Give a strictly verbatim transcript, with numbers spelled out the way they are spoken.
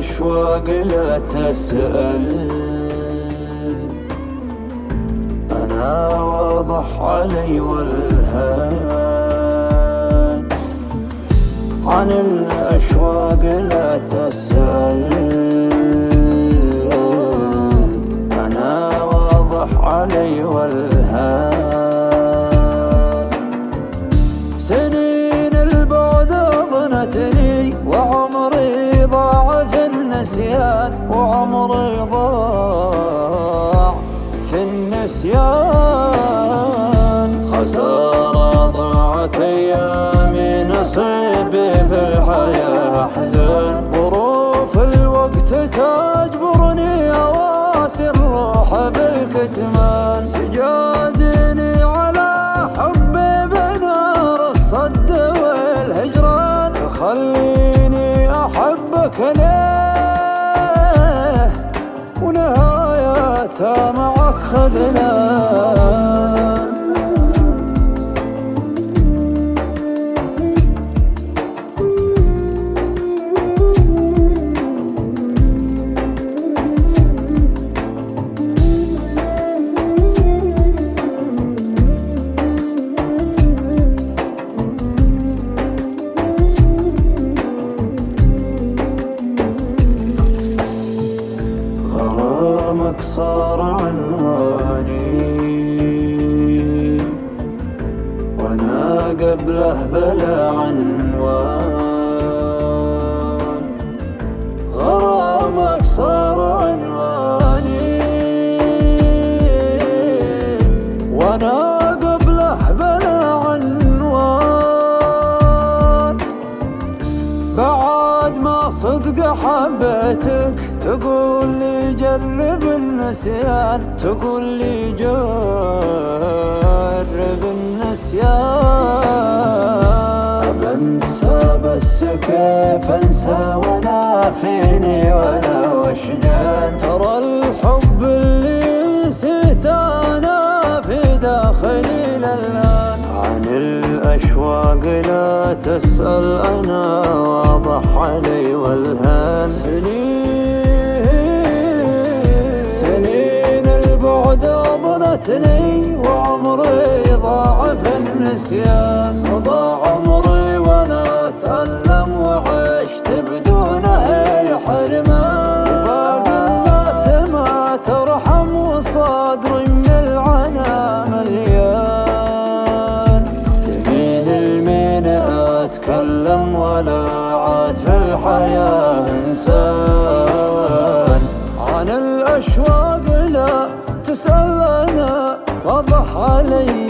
الأشواق لا تسأل، أنا واضح علي والهان. عن الأشواق لا تسأل، أنا واضح علي والهان. سنين البعد أضنتني وعمري ضاع في النسيان، وعمري ضاع في النسيان. خسارة ضاعت أيامي، نصيبي في الحياة أحزان. ظروف الوقت تجبرني أواسي الروح بالكتمان، تجازيني على حبي بنار الصد والهجران. تخليني أحبك ليه ونهايتها معك خذلان. غرامك صار عنواني، وانا قبله بلا عنوان. غرامك صار عنواني، وانا قبله بلا عنوان. بعد ما صدق حبيتك تقول لي جرب النسيان، تقول لي جرب النسيان. بنسى بس كيف انسى وانا فيني وانا وشجان. ترى الحب اللي نسيت انا في داخلي للان. عن الاشواق لا تسأل، انا واضح علي والهان. سنين سنين البعد أضنتني وعمري ضاع في النسيان. ضاع عمري وانا اتألم وعشت بدونه الحرمان. وباقي الناس ما ترحم وصدري من العنا مليان. يمين المين اتكلم ولا عاد في الحياة انسان. عن الأشواق لا تسأل، أنا واضح علي